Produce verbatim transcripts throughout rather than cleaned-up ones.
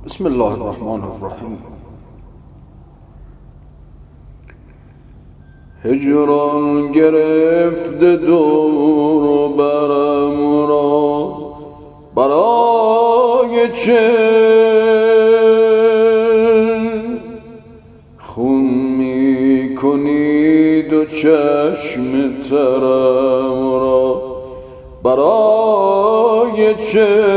بسم الله الرحمن الرحیم. هجران گرفته دور و برم را، برای چه خون می کنی دو چشم ترم را، برای چه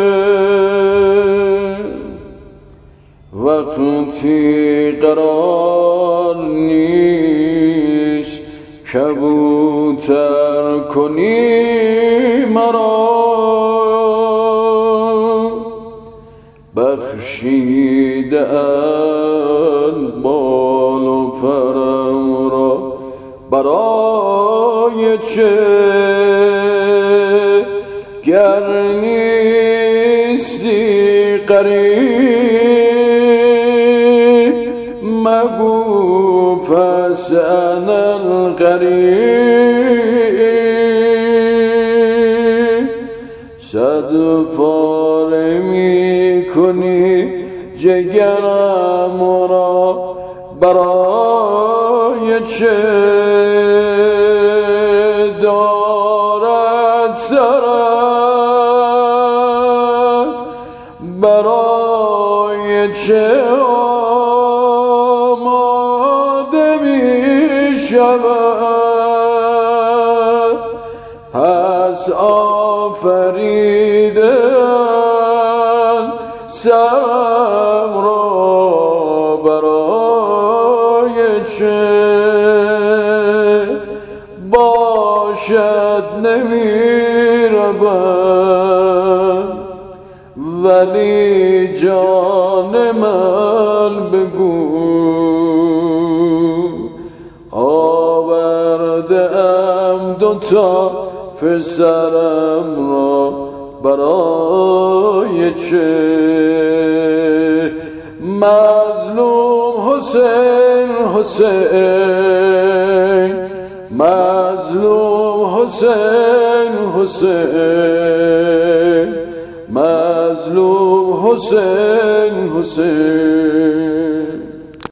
وقتی قرار نیست کبوتر کنی مرا، بخشیده اند بال و پرم را، برای چه گر نیستی قریب مگو پس انا القریب، صد پاره می کنی جگرم را، برای چه دارد سرت، برای چه آماده می شود، پس آفریدن سرم را، برای چه باشد نمی روم، ولی جان من بگو آورده ام دوتا پسرم را، برای چه مظلوم حسین حسین مظلوم حسین حسین مظلوم حسین حسین